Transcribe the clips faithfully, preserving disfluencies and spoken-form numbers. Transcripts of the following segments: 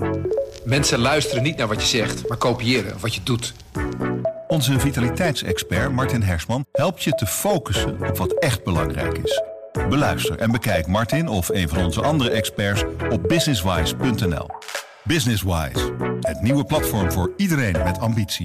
Mensen luisteren niet naar wat je zegt, maar kopiëren wat je doet. Onze vitaliteitsexpert Martin Hersman helpt je te focussen op wat echt belangrijk is. Beluister en bekijk Martin of een van onze andere experts op businesswise punt n l. Businesswise, het nieuwe platform voor iedereen met ambitie.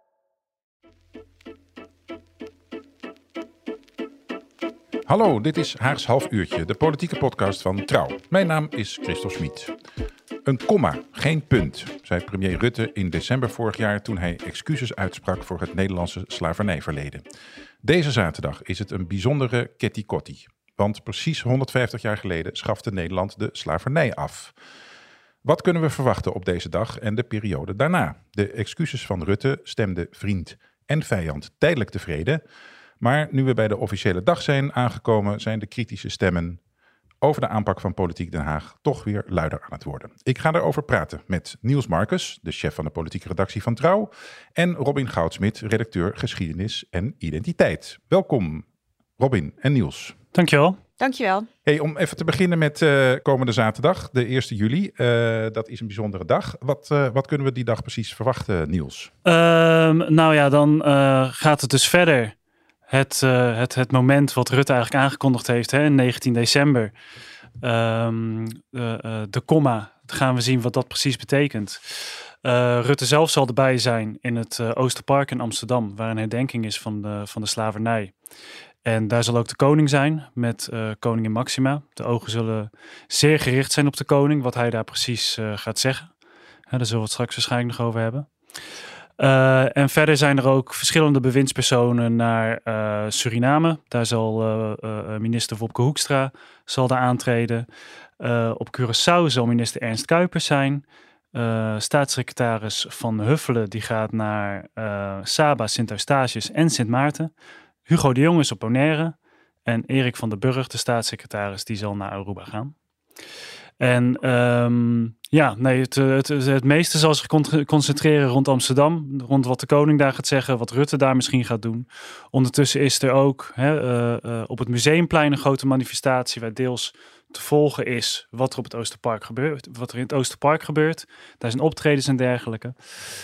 Hallo, dit is Haags Half Uurtje, de politieke podcast van Trouw. Mijn naam is Christophe Schmid. Een komma, geen punt, zei premier Rutte in december vorig jaar toen hij excuses uitsprak voor het Nederlandse slavernijverleden. Deze zaterdag is het een bijzondere ketikotti, want precies honderdvijftig jaar geleden schafte Nederland de slavernij af. Wat kunnen we verwachten op deze dag en de periode daarna? De excuses van Rutte stemden vriend en vijand tijdelijk tevreden. Maar nu we bij de officiële dag zijn aangekomen, zijn de kritische stemmen over de aanpak van Politiek Den Haag toch weer luider aan het worden. Ik ga erover praten met Niels Marcus, de chef van de politieke redactie van Trouw, en Robin Goudsmit, redacteur geschiedenis en identiteit. Welkom, Robin en Niels. Dankjewel. Dankjewel. Hey, om even te beginnen met uh, komende zaterdag, de eerste juli. Uh, dat is een bijzondere dag. Wat, uh, wat kunnen we die dag precies verwachten, Niels? Uh, nou ja, dan uh, gaat het dus verder. Het, uh, het, het moment wat Rutte eigenlijk aangekondigd heeft, hè, negentien december. Um, uh, uh, de komma, gaan we zien wat dat precies betekent. Uh, Rutte zelf zal erbij zijn in het uh, Oosterpark in Amsterdam, waar een herdenking is van de, van de slavernij. En daar zal ook de koning zijn met uh, koningin Maxima. De ogen zullen zeer gericht zijn op de koning, wat hij daar precies uh, gaat zeggen. Hè, daar zullen we het straks waarschijnlijk nog over hebben. Uh, en verder zijn er ook verschillende bewindspersonen naar uh, Suriname. Daar zal uh, uh, minister Wopke Hoekstra zal daar aantreden. Uh, op Curaçao zal minister Ernst Kuipers zijn. Uh, staatssecretaris Van Huffelen die gaat naar uh, Saba, Sint-Eustatius en Sint Maarten. Hugo de Jong is op Bonaire. En Erik van der Burg, de staatssecretaris, die zal naar Aruba gaan. En um, ja, nee, het, het, het meeste zal zich concentreren rond Amsterdam. Rond wat de koning daar gaat zeggen, wat Rutte daar misschien gaat doen. Ondertussen is er ook hè, uh, uh, op het Museumplein een grote manifestatie waar deels te volgen is wat er op het Oosterpark gebeurt. Wat er in het Oosterpark gebeurt. Daar zijn optredens en dergelijke.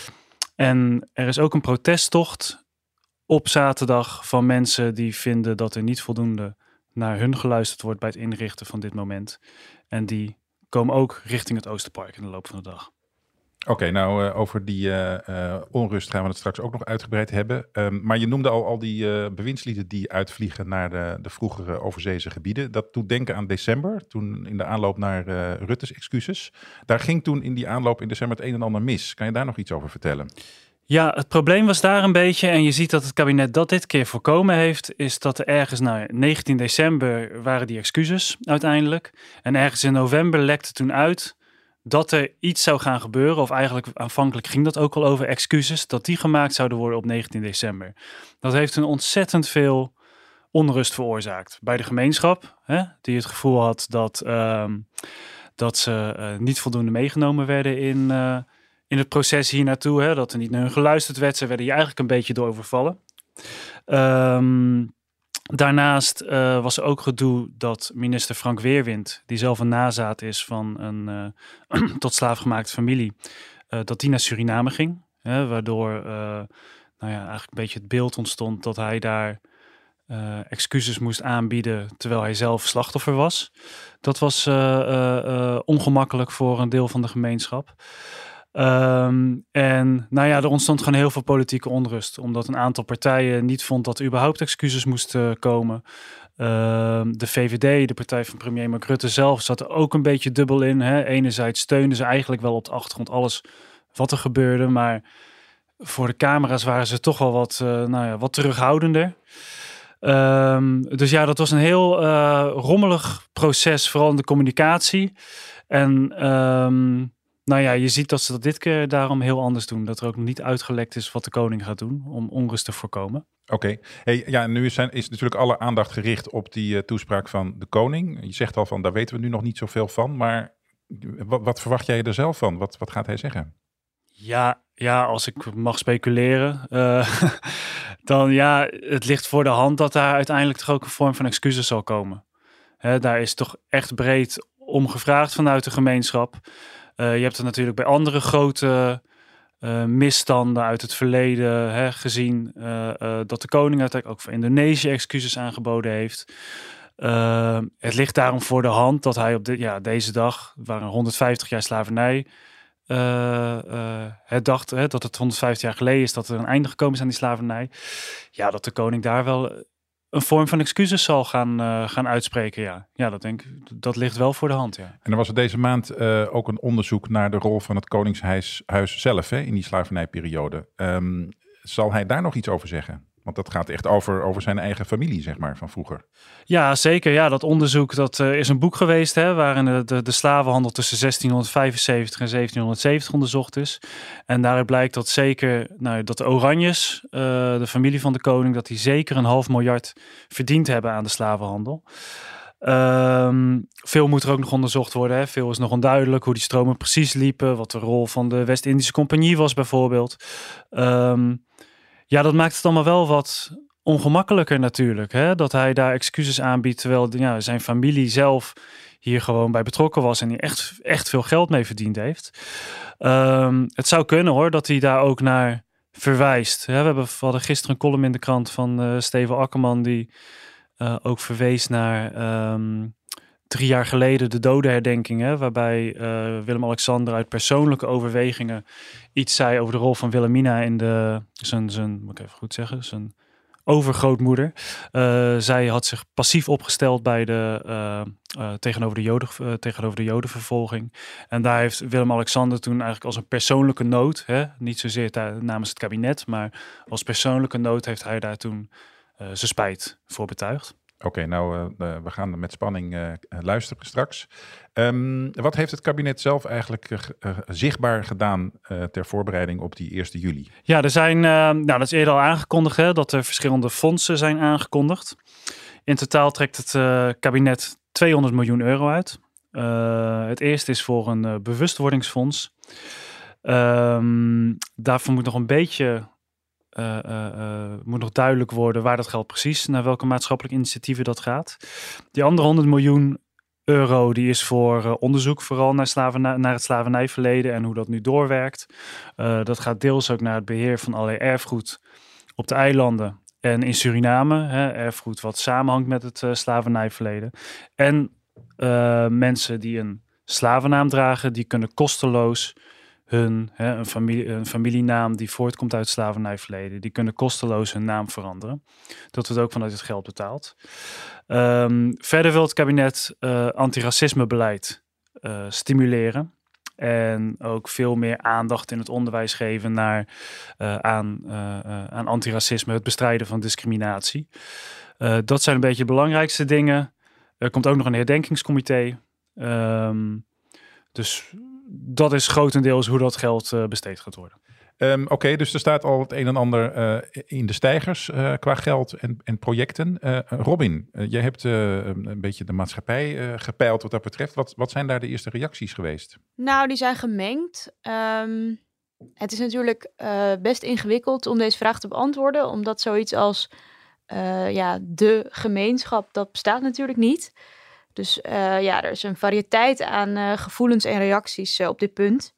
En er is ook een protesttocht op zaterdag van mensen die vinden dat er niet voldoende naar hun geluisterd wordt bij het inrichten van dit moment. En die komen ook richting het Oosterpark in de loop van de dag. Oké, okay, nou uh, over die uh, uh, onrust gaan we het straks ook nog uitgebreid hebben. Um, maar je noemde al, al die uh, bewindslieden die uitvliegen naar de, de vroegere overzeese gebieden. Dat doet denken aan december, toen in de aanloop naar uh, Rutte's excuses. Daar ging toen in die aanloop in december het een en ander mis. Kan je daar nog iets over vertellen? Ja, het probleem was daar een beetje, en je ziet dat het kabinet dat dit keer voorkomen heeft, is dat er ergens, nou negentien december waren die excuses uiteindelijk. En ergens in november lekte toen uit dat er iets zou gaan gebeuren, of eigenlijk aanvankelijk ging dat ook al over excuses, dat die gemaakt zouden worden op negentien december. Dat heeft een ontzettend veel onrust veroorzaakt bij de gemeenschap, hè, die het gevoel had dat, uh, dat ze uh, niet voldoende meegenomen werden in... Uh, In het proces hier naartoe, hè, dat er niet naar hun geluisterd werd. Ze werden hier eigenlijk een beetje door overvallen. Um, daarnaast uh, was er ook gedoe dat minister Frank Weerwind, die zelf een nazaat is van een uh, tot slaaf gemaakte familie, uh, dat die naar Suriname ging. Hè, waardoor uh, nou ja, eigenlijk een beetje het beeld ontstond dat hij daar uh, excuses moest aanbieden terwijl hij zelf slachtoffer was. Dat was uh, uh, uh, ongemakkelijk voor een deel van de gemeenschap. Um, en nou ja, er ontstond gewoon heel veel politieke onrust. Omdat een aantal partijen niet vond dat er überhaupt excuses moesten komen. Uh, de V V D, de partij van premier Mark Rutte zelf, zat er ook een beetje dubbel in. Hè. Enerzijds steunden ze eigenlijk wel op de achtergrond alles wat er gebeurde. Maar voor de camera's waren ze toch wel wat, uh, nou ja, wat terughoudender. Um, dus ja, dat was een heel uh, rommelig proces, vooral in de communicatie. En... Um, Nou ja, je ziet dat ze dat dit keer daarom heel anders doen. Dat er ook nog niet uitgelekt is wat de koning gaat doen om onrust te voorkomen. Oké. Okay. Hey, ja, nu is, zijn, is natuurlijk alle aandacht gericht op die uh, toespraak van de koning. Je zegt al van, daar weten we nu nog niet zoveel van. Maar wat, wat verwacht jij er zelf van? Wat, wat gaat hij zeggen? Ja, ja, als ik mag speculeren, uh, dan ja, het ligt voor de hand dat daar uiteindelijk toch ook een vorm van excuses zal komen. Hè, daar is toch echt breed om gevraagd vanuit de gemeenschap. Uh, je hebt het natuurlijk bij andere grote uh, misstanden uit het verleden hè, gezien. Uh, uh, dat de koning uiteindelijk ook voor Indonesië excuses aangeboden heeft. Uh, het ligt daarom voor de hand dat hij op de, ja, deze dag, waren honderdvijftig jaar slavernij, uh, uh, het dacht hè, dat het honderdvijftig jaar geleden is dat er een einde gekomen is aan die slavernij. Ja, dat de koning daar wel een vorm van excuses zal gaan, uh, gaan uitspreken. Ja. ja, dat denk ik, dat ligt wel voor de hand. Ja. En er was er deze maand uh, ook een onderzoek naar de rol van het Koningshuis huis zelf hè, in die slavernijperiode. Um, zal hij daar nog iets over zeggen? Want dat gaat echt over, over zijn eigen familie, zeg maar, van vroeger. Ja, zeker. Ja, dat onderzoek dat uh, is een boek geweest, hè, waarin de, de, de slavenhandel tussen zestienhonderdvijfenzeventig en zeventienhonderdzeventig onderzocht is. En daaruit blijkt dat zeker, nou, dat de Oranjes, uh, de familie van de koning, dat die zeker een half miljard verdiend hebben aan de slavenhandel. Um, veel moet er ook nog onderzocht worden. Hè. Veel is nog onduidelijk hoe die stromen precies liepen, wat de rol van de West-Indische Compagnie was bijvoorbeeld. Um, Ja, dat maakt het allemaal wel wat ongemakkelijker natuurlijk. Hè? Dat hij daar excuses aanbiedt, terwijl ja, zijn familie zelf hier gewoon bij betrokken was en hier echt, echt veel geld mee verdiend heeft. Um, het zou kunnen hoor, dat hij daar ook naar verwijst. Ja, we, hebben, we hadden gisteren een column in de krant van uh, Steven Akkerman, die uh, ook verwees naar um, drie jaar geleden de dodenherdenking, hè, waarbij uh, Willem-Alexander uit persoonlijke overwegingen iets zei over de rol van Wilhelmina in de, zijn, zijn, moet ik even goed zeggen, zijn overgrootmoeder. Uh, zij had zich passief opgesteld bij de, uh, uh, tegenover, de Joden, uh, tegenover de Jodenvervolging. En daar heeft Willem-Alexander toen eigenlijk als een persoonlijke nood, hè, niet zozeer ta- namens het kabinet, maar als persoonlijke nood heeft hij daar toen uh, zijn spijt voor betuigd. Oké, okay, nou, uh, we gaan met spanning uh, luisteren straks. Um, wat heeft het kabinet zelf eigenlijk uh, uh, zichtbaar gedaan uh, ter voorbereiding op die eerste juli? Ja, er zijn, uh, nou, dat is eerder al aangekondigd, hè, dat er verschillende fondsen zijn aangekondigd. In totaal trekt het uh, kabinet tweehonderd miljoen euro uit. Uh, het eerste is voor een uh, bewustwordingsfonds. Um, daarvoor moet nog een beetje... Uh, uh, uh, moet nog duidelijk worden waar dat geld precies, naar welke maatschappelijke initiatieven dat gaat. Die andere honderd miljoen euro die is voor uh, onderzoek vooral naar, slavernij, naar het slavernijverleden en hoe dat nu doorwerkt. Uh, dat gaat deels ook naar het beheer van allerlei erfgoed op de eilanden en in Suriname. Hè, erfgoed wat samenhangt met het uh, slavernijverleden. En uh, mensen die een slavennaam dragen, die kunnen kosteloos hun hè, een, familie, een familienaam die voortkomt uit het slavernijverleden, die kunnen kosteloos hun naam veranderen. Dat wordt ook vanuit het geld betaald. Um, verder wil het kabinet uh, antiracismebeleid uh, stimuleren en ook veel meer aandacht in het onderwijs geven naar, uh, aan, uh, uh, aan antiracisme, het bestrijden van discriminatie. Uh, dat zijn een beetje de belangrijkste dingen. Er komt ook nog een herdenkingscomité. Um, dus dat is grotendeels hoe dat geld uh, besteed gaat worden. Um, Oké, okay, dus er staat al het een en ander uh, in de stijgers uh, qua geld en, en projecten. Uh, Robin, uh, jij hebt uh, een beetje de maatschappij uh, gepeild wat dat betreft. Wat, wat zijn daar de eerste reacties geweest? Nou, die zijn gemengd. Um, het is natuurlijk uh, best ingewikkeld om deze vraag te beantwoorden, omdat zoiets als uh, ja, de gemeenschap, dat bestaat natuurlijk niet. Dus uh, ja, er is een variëteit aan uh, gevoelens en reacties uh, op dit punt.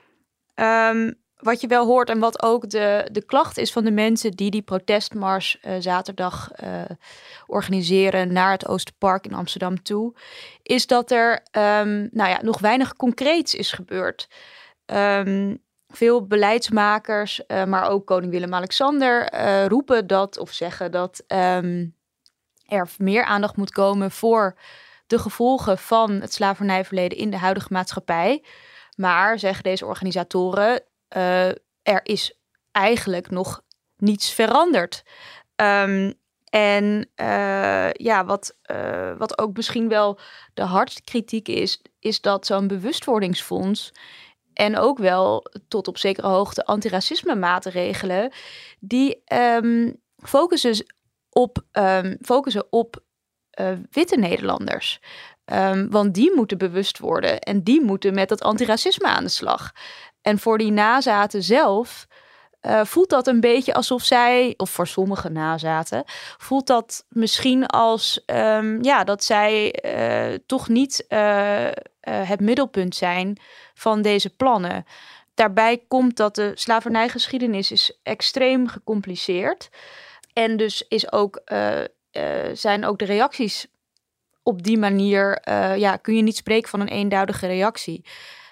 Um, wat je wel hoort en wat ook de, de klacht is van de mensen die die protestmars uh, zaterdag uh, organiseren naar het Oosterpark in Amsterdam toe, is dat er um, nou ja, nog weinig concreets is gebeurd. Um, veel beleidsmakers, uh, maar ook koning Willem-Alexander uh, roepen dat of zeggen dat um, er meer aandacht moet komen voor de gevolgen van het slavernijverleden in de huidige maatschappij. Maar, zeggen deze organisatoren, uh, er is eigenlijk nog niets veranderd. Um, en uh, ja, wat, uh, wat ook misschien wel de hardste kritiek is, is dat zo'n bewustwordingsfonds en ook wel tot op zekere hoogte antiracisme maatregelen, die um, focussen op, um, focussen op Uh, witte Nederlanders. Um, want die moeten bewust worden en die moeten met dat antiracisme aan de slag. En voor die nazaten zelf uh, voelt dat een beetje alsof zij, of voor sommige nazaten, voelt dat misschien als um, ja, dat zij uh, toch niet uh, uh, het middelpunt zijn van deze plannen. Daarbij komt dat de slavernijgeschiedenis is extreem gecompliceerd. En dus is ook, uh, uh, zijn ook de reacties op die manier... Uh, ja, kun je niet spreken van een eenduidige reactie.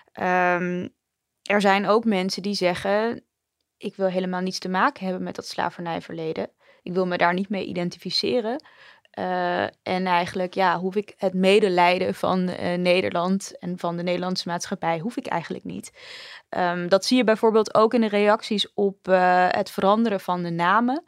Um, er zijn ook mensen die zeggen... ik wil helemaal niets te maken hebben met dat slavernijverleden. Ik wil me daar niet mee identificeren. Uh, en eigenlijk ja, hoef ik het medelijden van uh, Nederland en van de Nederlandse maatschappij hoef ik eigenlijk niet. Um, dat zie je bijvoorbeeld ook in de reacties op uh, het veranderen van de namen.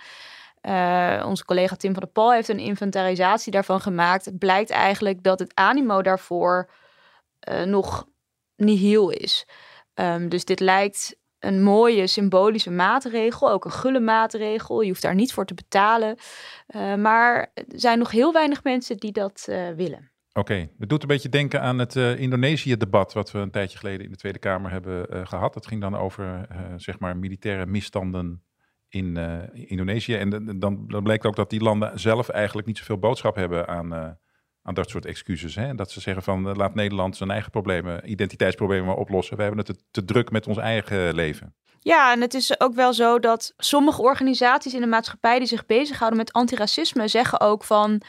Uh, onze collega Tim van der Pal heeft een inventarisatie daarvan gemaakt. Het blijkt eigenlijk dat het animo daarvoor uh, nog nihil is. Um, dus dit lijkt een mooie symbolische maatregel, ook een gulle maatregel. Je hoeft daar niet voor te betalen. Uh, maar er zijn nog heel weinig mensen die dat uh, willen. Oké, okay. Het doet een beetje denken aan het uh, Indonesië-debat... wat we een tijdje geleden in de Tweede Kamer hebben uh, gehad. Dat ging dan over uh, zeg maar militaire misstanden in uh, Indonesië. En uh, dan, dan blijkt ook dat die landen zelf eigenlijk niet zoveel boodschap hebben aan... Uh, aan dat soort excuses. Hè? Dat ze zeggen van uh, laat Nederland zijn eigen problemen, identiteitsproblemen maar oplossen. We hebben het te, te druk met ons eigen leven. Ja, en het is ook wel zo dat sommige organisaties in de maatschappij die zich bezighouden met antiracisme zeggen ook van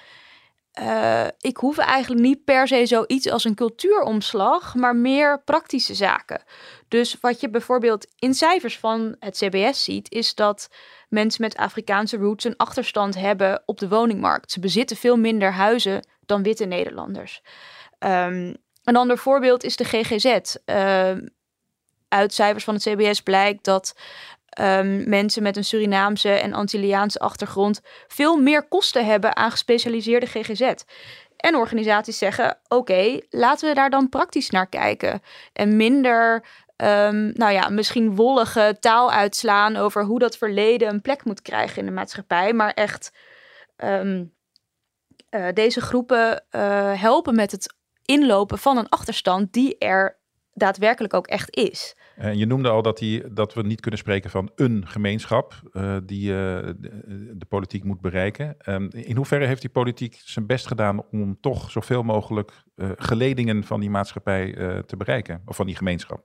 uh, ik hoef eigenlijk niet per se zoiets als een cultuuromslag, maar meer praktische zaken. Dus wat je bijvoorbeeld in cijfers van het C B S ziet, is dat mensen met Afrikaanse roots een achterstand hebben op de woningmarkt. Ze bezitten veel minder huizen dan witte Nederlanders. Um, een ander voorbeeld is de G G Z. Uh, uit cijfers van het C B S blijkt dat um, mensen met een Surinaamse en Antilliaanse achtergrond veel meer kosten hebben aan gespecialiseerde G G Z. En organisaties zeggen, oké, okay, laten we daar dan praktisch naar kijken. En minder, um, nou ja, misschien wollige taal uitslaan over hoe dat verleden een plek moet krijgen in de maatschappij. Maar echt um, uh, deze groepen uh, helpen met het inlopen van een achterstand die er daadwerkelijk ook echt is. En je noemde al dat, die, dat we niet kunnen spreken van een gemeenschap uh, die uh, de, de politiek moet bereiken. Um, in hoeverre heeft die politiek zijn best gedaan om toch zoveel mogelijk uh, geledingen van die maatschappij uh, te bereiken? Of van die gemeenschap?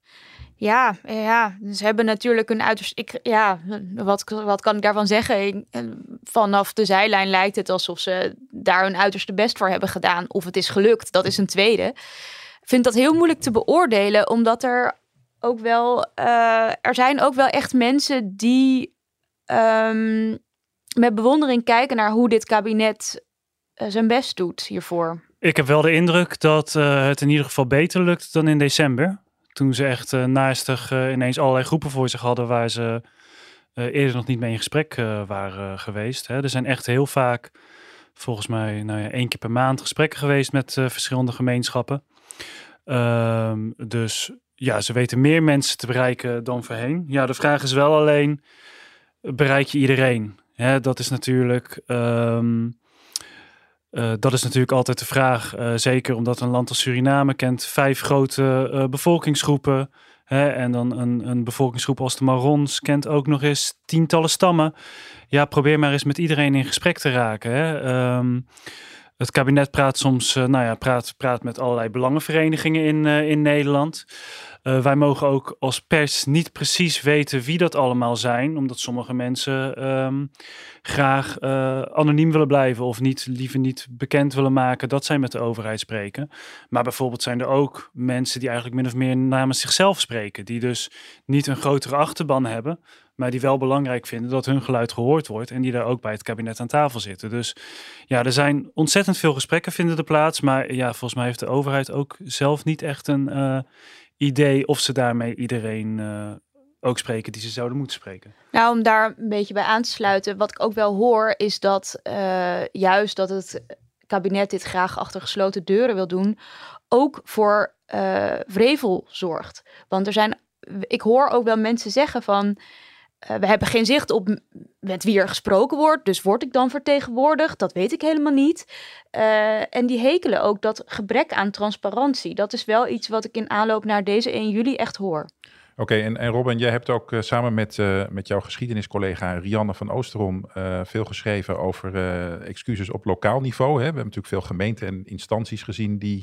Ja, ja, ze hebben natuurlijk een uiterst... Ik, ja, wat, wat kan ik daarvan zeggen? Vanaf de zijlijn lijkt het alsof ze daar hun uiterste best voor hebben gedaan. Of het is gelukt, dat is een tweede. Ik vind dat heel moeilijk te beoordelen, omdat er ook wel... Uh, er zijn ook wel echt mensen die um, met bewondering kijken naar hoe dit kabinet uh, zijn best doet hiervoor. Ik heb wel de indruk dat uh, het in ieder geval beter lukt dan in december. Toen ze echt uh, naastig uh, ineens allerlei groepen voor zich hadden waar ze uh, eerder nog niet mee in gesprek uh, waren uh, geweest. Hè. Er zijn echt heel vaak, volgens mij nou ja, één keer per maand gesprekken geweest met uh, verschillende gemeenschappen. Uh, dus ja, ze weten meer mensen te bereiken dan voorheen. Ja, de vraag is wel alleen, bereik je iedereen? Hè, dat is natuurlijk... Um, Uh, dat is natuurlijk altijd de vraag. Uh, zeker omdat een land als Suriname kent vijf grote uh, bevolkingsgroepen. Hè, en dan een, een bevolkingsgroep als de Marrons kent ook nog eens tientallen stammen. Ja, probeer maar eens met iedereen in gesprek te raken. Hè. Um, het kabinet praat soms, uh, nou ja, praat, praat met allerlei belangenverenigingen in, uh, in Nederland. Uh, wij mogen ook als pers niet precies weten wie dat allemaal zijn, omdat sommige mensen um, graag uh, anoniem willen blijven of niet, liever niet bekend willen maken dat zij met de overheid spreken. Maar bijvoorbeeld zijn er ook mensen die eigenlijk min of meer namens zichzelf spreken, die dus niet een grotere achterban hebben, maar die wel belangrijk vinden dat hun geluid gehoord wordt en die daar ook bij het kabinet aan tafel zitten. Dus ja, er zijn ontzettend veel gesprekken vinden er plaats, maar ja, volgens mij heeft de overheid ook zelf niet echt een uh, idee of ze daarmee iedereen uh, ook spreken die ze zouden moeten spreken. Nou, om daar een beetje bij aan te sluiten, wat ik ook wel hoor, is dat uh, juist dat het kabinet dit graag achter gesloten deuren wil doen, ook voor uh, wrevel zorgt. Want er zijn, ik hoor ook wel mensen zeggen van, Uh, we hebben geen zicht op met wie er gesproken wordt, dus word ik dan vertegenwoordigd? Dat weet ik helemaal niet. Uh, en die hekelen ook dat gebrek aan transparantie. Dat is wel iets wat ik in aanloop naar deze één juli echt hoor. Oké, okay, en, en Robin, jij hebt ook uh, samen met, uh, met jouw geschiedeniscollega Rianne van Oosterom uh, veel geschreven over uh, excuses op lokaal niveau. Hè? We hebben natuurlijk veel gemeenten en instanties gezien die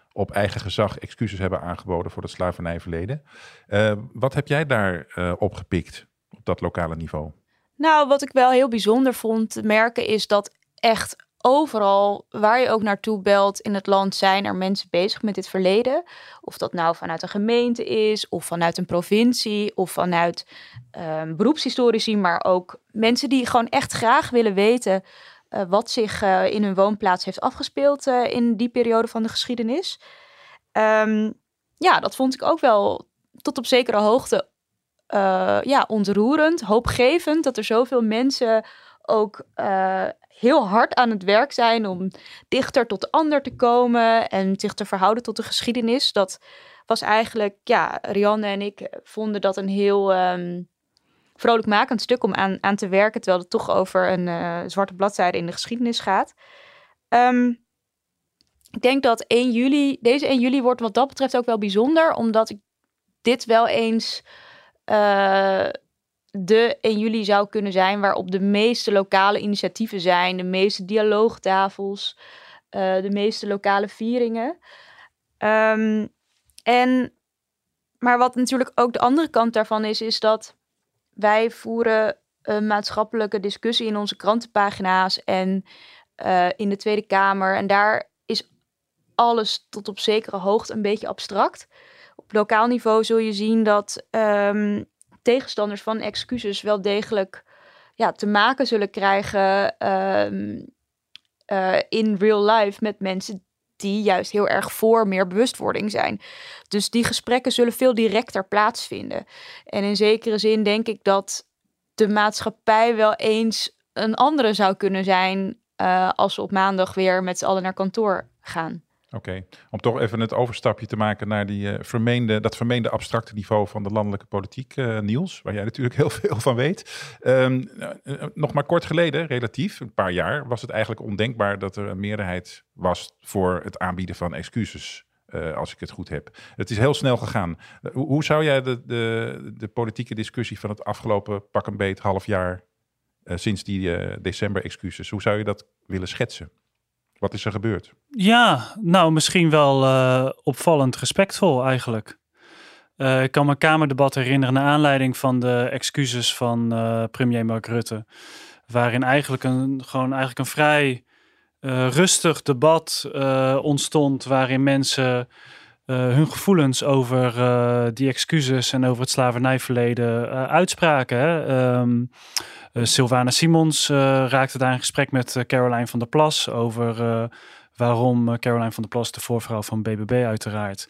op eigen gezag excuses hebben aangeboden voor het slavernijverleden. Uh, wat heb jij daar uh, opgepikt op dat lokale niveau? Nou, wat ik wel heel bijzonder vond te merken is dat echt overal waar je ook naartoe belt in het land zijn er mensen bezig met dit verleden. Of dat nou vanuit een gemeente is, of vanuit een provincie, of vanuit um, beroepshistorici, maar ook mensen die gewoon echt graag willen weten uh, wat zich uh, in hun woonplaats heeft afgespeeld uh, in die periode van de geschiedenis. Um, ja, dat vond ik ook wel tot op zekere hoogte uh, ja, ontroerend, hoopgevend dat er zoveel mensen ook uh, heel hard aan het werk zijn om dichter tot de ander te komen en zich te verhouden tot de geschiedenis. Dat was eigenlijk, ja, Rianne en ik vonden dat een heel um, vrolijkmakend stuk om aan, aan te werken, terwijl het toch over een uh, zwarte bladzijde in de geschiedenis gaat. Um, ik denk dat één juli, deze één juli wordt wat dat betreft ook wel bijzonder, omdat ik dit wel eens Uh, de één juli zou kunnen zijn waarop de meeste lokale initiatieven zijn, de meeste dialoogtafels, uh, de meeste lokale vieringen. Um, en, maar wat natuurlijk ook de andere kant daarvan is, is dat wij voeren een maatschappelijke discussie in onze krantenpagina's en uh, in de Tweede Kamer. En daar is alles tot op zekere hoogte een beetje abstract. Op lokaal niveau zul je zien dat Um, tegenstanders van excuses wel degelijk ja, te maken zullen krijgen uh, uh, in real life met mensen die juist heel erg voor meer bewustwording zijn. Dus die gesprekken zullen veel directer plaatsvinden. En in zekere zin denk ik dat de maatschappij wel eens een andere zou kunnen zijn uh, als we op maandag weer met z'n allen naar kantoor gaan. Oké, okay. Om toch even het overstapje te maken naar die, uh, vermeende, dat vermeende abstracte niveau van de landelijke politiek, uh, Niels, waar jij natuurlijk heel veel van weet. Um, uh, nog maar kort geleden, relatief, een paar jaar, was het eigenlijk ondenkbaar dat er een meerderheid was voor het aanbieden van excuses, uh, als ik het goed heb. Het is heel snel gegaan. Uh, hoe, hoe zou jij de, de, de politieke discussie van het afgelopen pak een beet half jaar, uh, sinds die uh, december-excuses, hoe zou je dat willen schetsen? Wat is er gebeurd? Ja, nou misschien wel uh, opvallend respectvol eigenlijk. Uh, ik kan me een Kamerdebat herinneren naar aanleiding van de excuses van uh, premier Mark Rutte. Waarin eigenlijk een, gewoon eigenlijk een vrij uh, rustig debat uh, ontstond. Waarin mensen uh, hun gevoelens over uh, die excuses en over het slavernijverleden uh, uitspraken. Hè? Um, Uh, Sylvana Simons uh, raakte daar in gesprek met uh, Caroline van der Plas over uh, waarom uh, Caroline van der Plas, de voorvrouw van B B B uiteraard,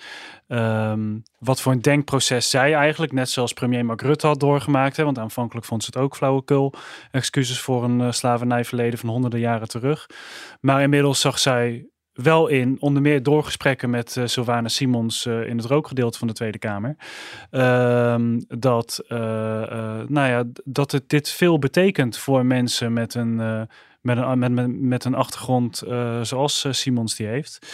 um, wat voor een denkproces zij eigenlijk, net zoals premier Mark Rutte had doorgemaakt. Hè, want aanvankelijk vond ze het ook flauwekul, excuses voor een uh, slavernijverleden van honderden jaren terug. Maar inmiddels zag zij wel in, onder meer door gesprekken met uh, Sylvana Simons uh, in het rookgedeelte van de Tweede Kamer, uh, dat, uh, uh, nou ja, dat het dit veel betekent voor mensen met een, uh, met een, met, met, met een achtergrond uh, zoals uh, Simons die heeft.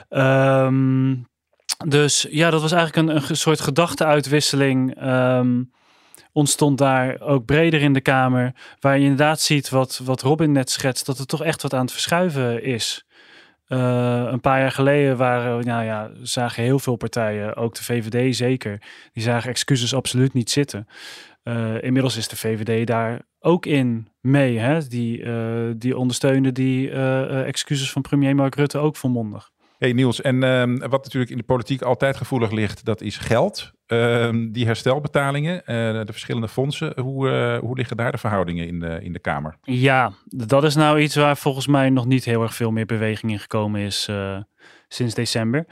Um, dus ja, dat was eigenlijk een, een soort gedachteuitwisseling. Um, ontstond daar ook breder in de Kamer, waar je inderdaad ziet wat, wat Robin net schetst, dat er toch echt wat aan het verschuiven is. Uh, een paar jaar geleden waren, nou ja, zagen heel veel partijen, ook de V V D zeker, die zagen excuses absoluut niet zitten. Uh, inmiddels is de V V D daar ook in mee. Hè? Die, uh, die ondersteunde die uh, excuses van premier Mark Rutte ook volmondig. Hey Niels, en uh, wat natuurlijk in de politiek altijd gevoelig ligt, dat is geld. Uh, die herstelbetalingen, uh, de verschillende fondsen, hoe, uh, hoe liggen daar de verhoudingen in de, in de Kamer? Ja, dat is nou iets waar volgens mij nog niet heel erg veel meer beweging in gekomen is uh, sinds december.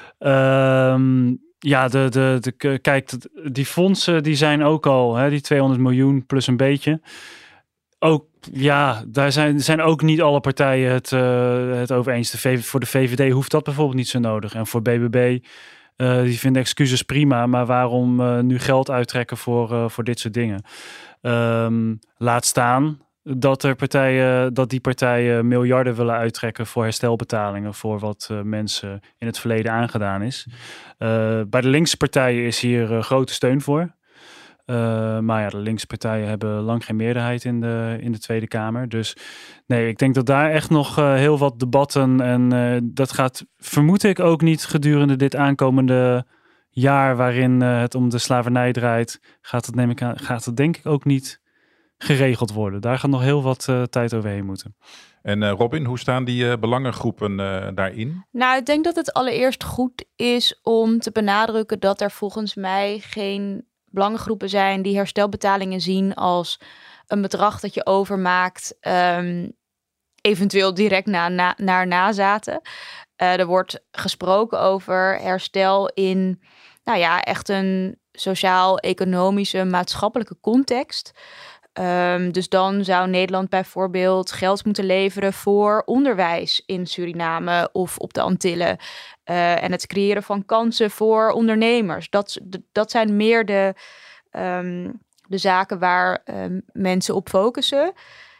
Um, ja, de, de, de, kijk, die fondsen die zijn ook al, hè, die tweehonderd miljoen plus een beetje. Ook, ja, daar zijn, zijn ook niet alle partijen het, uh, het over eens. De V V D, voor de V V D hoeft dat bijvoorbeeld niet zo nodig. En voor B B B, uh, die vinden excuses prima, maar waarom uh, nu geld uittrekken voor, uh, voor dit soort dingen? Um, laat staan dat, er partijen, dat die partijen miljarden willen uittrekken voor herstelbetalingen voor wat uh, mensen in het verleden aangedaan is. Uh, bij de linkse partijen is hier uh, grote steun voor. Uh, maar ja, de linkse partijen hebben lang geen meerderheid in de, in de Tweede Kamer. Dus nee, ik denk dat daar echt nog uh, heel wat debatten... en uh, dat gaat, vermoed ik, ook niet gedurende dit aankomende jaar... waarin uh, het om de slavernij draait, gaat het, neem ik aan, gaat het denk ik ook niet geregeld worden. Daar gaat nog heel wat uh, tijd overheen moeten. En uh, Robin, hoe staan die uh, belangengroepen uh, daarin? Nou, ik denk dat het allereerst goed is om te benadrukken dat er volgens mij geen belangengroepen zijn die herstelbetalingen zien als een bedrag dat je overmaakt, um, eventueel direct na, na, naar nazaten. Uh, er wordt gesproken over herstel in, nou ja, echt een sociaal-economische, maatschappelijke context. Um, dus dan zou Nederland bijvoorbeeld geld moeten leveren voor onderwijs in Suriname of op de Antillen. Uh, en het creëren van kansen voor ondernemers. Dat, dat zijn meer de, um, de zaken waar um, mensen op focussen.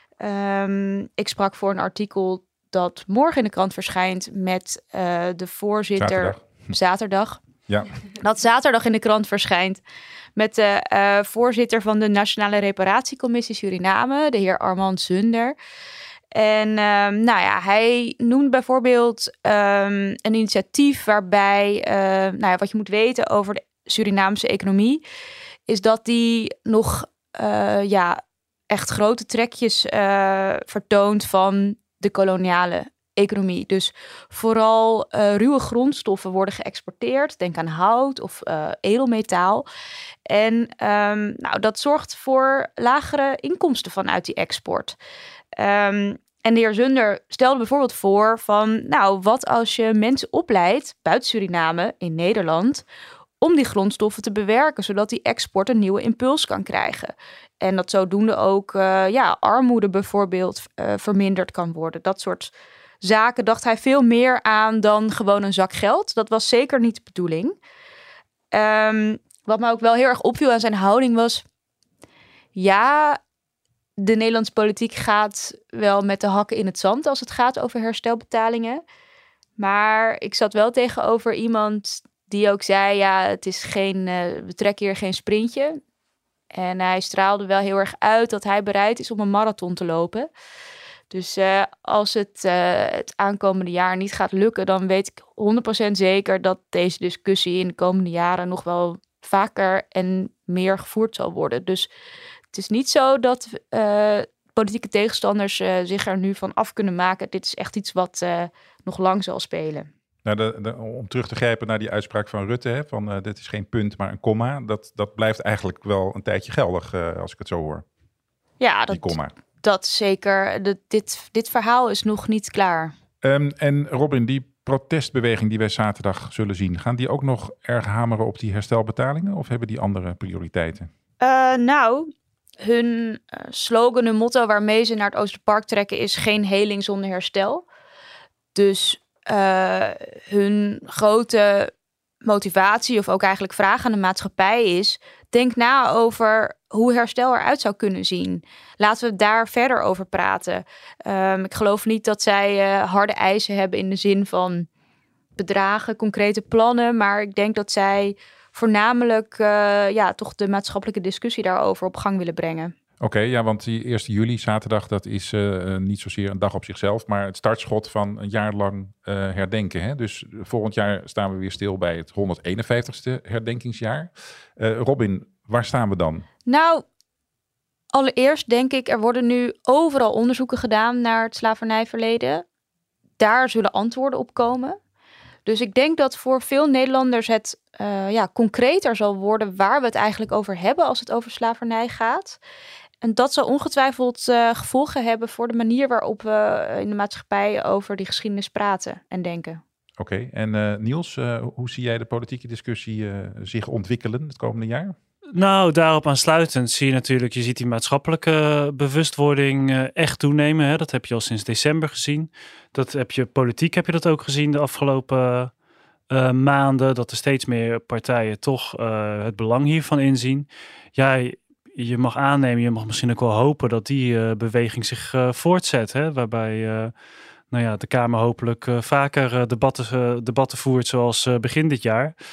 Um, ik sprak voor een artikel dat morgen in de krant verschijnt met uh, de voorzitter... Zaterdag. Zaterdag. Ja. Dat zaterdag in de krant verschijnt met de uh, voorzitter van de Nationale Reparatiecommissie Suriname, de heer Armand Zunder. En um, nou ja, hij noemt bijvoorbeeld um, een initiatief waarbij, uh, nou ja, wat je moet weten over de Surinaamse economie, is dat die nog uh, ja, echt grote trekjes uh, vertoont van de koloniale economie. Dus vooral uh, ruwe grondstoffen worden geëxporteerd. Denk aan hout of uh, edelmetaal. En um, nou, dat zorgt voor lagere inkomsten vanuit die export. Um, en de heer Zunder stelde bijvoorbeeld voor van, nou, wat als je mensen opleidt buiten Suriname in Nederland om die grondstoffen te bewerken, zodat die export een nieuwe impuls kan krijgen. En dat zodoende ook uh, ja, armoede bijvoorbeeld uh, verminderd kan worden. Dat soort zaken dacht hij veel meer aan dan gewoon een zak geld. Dat was zeker niet de bedoeling. Um, wat me ook wel heel erg opviel aan zijn houding was, ja, de Nederlandse politiek gaat wel met de hakken in het zand als het gaat over herstelbetalingen. Maar ik zat wel tegenover iemand die ook zei, ja, het is geen, uh, we trekken hier geen sprintje. En hij straalde wel heel erg uit dat hij bereid is om een marathon te lopen. Dus uh, als het, uh, het aankomende jaar niet gaat lukken, dan weet ik honderd procent zeker dat deze discussie in de komende jaren nog wel vaker en meer gevoerd zal worden. Dus het is niet zo dat uh, politieke tegenstanders uh, zich er nu van af kunnen maken. Dit is echt iets wat uh, nog lang zal spelen. Nou, de, de, om terug te grijpen naar die uitspraak van Rutte, hè, van uh, dit is geen punt, maar een komma. Dat, dat blijft eigenlijk wel een tijdje geldig, uh, als ik het zo hoor. Ja, die dat, komma. dat zeker. De, dit, dit verhaal is nog niet klaar. Um, en Robin, die protestbeweging die wij zaterdag zullen zien, gaan die ook nog erg hameren op die herstelbetalingen of hebben die andere prioriteiten? Uh, nou, hun uh, slogan, hun motto waarmee ze naar het Oosterpark trekken is geen heling zonder herstel. Dus Uh, hun grote motivatie of ook eigenlijk vraag aan de maatschappij is, denk na over hoe herstel eruit zou kunnen zien. Laten we daar verder over praten. Um, ik geloof niet dat zij uh, harde eisen hebben in de zin van bedragen, concrete plannen, maar ik denk dat zij voornamelijk uh, ja, toch de maatschappelijke discussie daarover op gang willen brengen. Oké, okay, ja, want die eerste juli, zaterdag, dat is uh, niet zozeer een dag op zichzelf, maar het startschot van een jaar lang uh, herdenken. Hè? Dus volgend jaar staan we weer stil bij het honderdeenenvijftigste herdenkingsjaar. Uh, Robin, waar staan we dan? Nou, allereerst denk ik, er worden nu overal onderzoeken gedaan naar het slavernijverleden. Daar zullen antwoorden op komen. Dus ik denk dat voor veel Nederlanders het uh, ja, concreter zal worden waar we het eigenlijk over hebben als het over slavernij gaat. En dat zal ongetwijfeld uh, gevolgen hebben voor de manier waarop we in de maatschappij over die geschiedenis praten en denken. Oké, okay. en uh, Niels, uh, hoe zie jij de politieke discussie uh, zich ontwikkelen het komende jaar? Nou, daarop aansluitend zie je natuurlijk, je ziet die maatschappelijke bewustwording uh, echt toenemen. Hè? Dat heb je al sinds december gezien. Dat heb je politiek heb je dat ook gezien de afgelopen uh, maanden. Dat er steeds meer partijen toch uh, het belang hiervan inzien. Ja, je mag aannemen, je mag misschien ook wel hopen dat die uh, beweging zich uh, voortzet. Hè? Waarbij uh, nou ja, de Kamer hopelijk uh, vaker uh, debatten, uh, debatten voert zoals uh, begin dit jaar.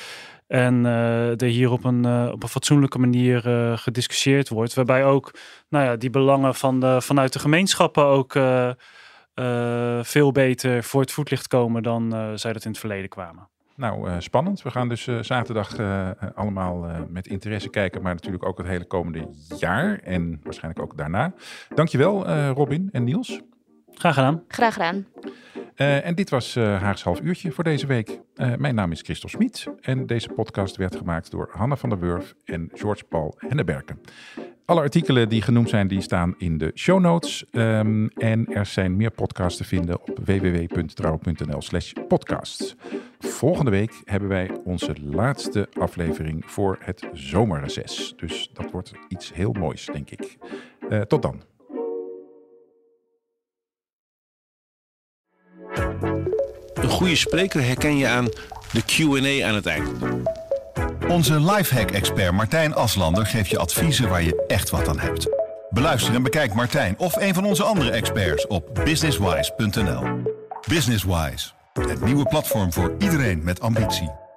En uh, er hier op een, uh, op een fatsoenlijke manier uh, gediscussieerd wordt. Waarbij ook nou ja, die belangen van de, vanuit de gemeenschappen ook uh, uh, veel beter voor het voetlicht komen dan uh, zij dat in het verleden kwamen. Nou, uh, spannend. We gaan dus uh, zaterdag uh, allemaal uh, met interesse kijken, maar natuurlijk ook het hele komende jaar en waarschijnlijk ook daarna. Dankjewel uh, Robin en Niels. Graag gedaan. Graag gedaan. Uh, en dit was uh, Haags half uurtje voor deze week. Uh, mijn naam is Christophe Smit en deze podcast werd gemaakt door Hanna van der Wurf en George Paul Henneberken. Alle artikelen die genoemd zijn, die staan in de show notes. Um, en er zijn meer podcasts te vinden op w w w punt trouw punt n l slash podcasts. Volgende week hebben wij onze laatste aflevering voor het zomerreces. Dus dat wordt iets heel moois, denk ik. Uh, tot dan. Een goede spreker herken je aan de Q en A aan het eind. Onze lifehack-expert Martijn Aslander geeft je adviezen waar je echt wat aan hebt. Beluister en bekijk Martijn of een van onze andere experts op businesswise punt n l. Businesswise, het nieuwe platform voor iedereen met ambitie.